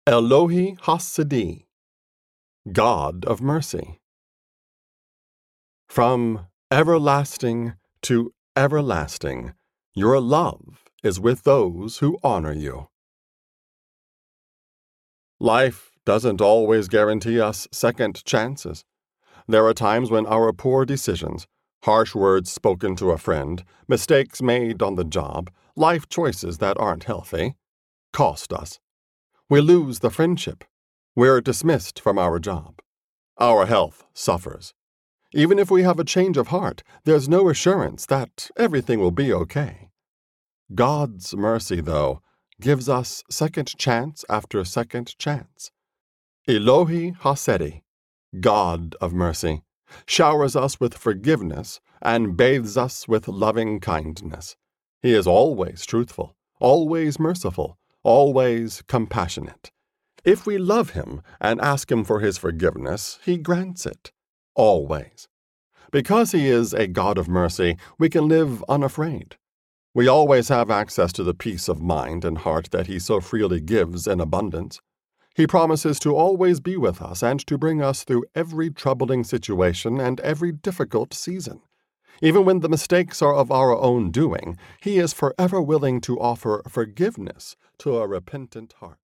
Elohi Hasidih, God of mercy. From everlasting to everlasting, your love is with those who honor you. Life doesn't always guarantee us second chances. There are times when our poor decisions, harsh words spoken to a friend, mistakes made on the job, life choices that aren't healthy, cost us. We lose the friendship. We're dismissed from our job. Our health suffers. Even if we have a change of heart, there's no assurance that everything will be okay. God's mercy, though, gives us second chance after second chance. Elohi Hasidih, God of mercy, showers us with forgiveness and bathes us with loving kindness. He is always truthful, always merciful, always compassionate. If we love him and ask him for his forgiveness, he grants it. Always. Because he is a God of mercy, we can live unafraid. We always have access to the peace of mind and heart that he so freely gives in abundance. He promises to always be with us and to bring us through every troubling situation and every difficult season. Even when the mistakes are of our own doing, he is forever willing to offer forgiveness to a repentant heart.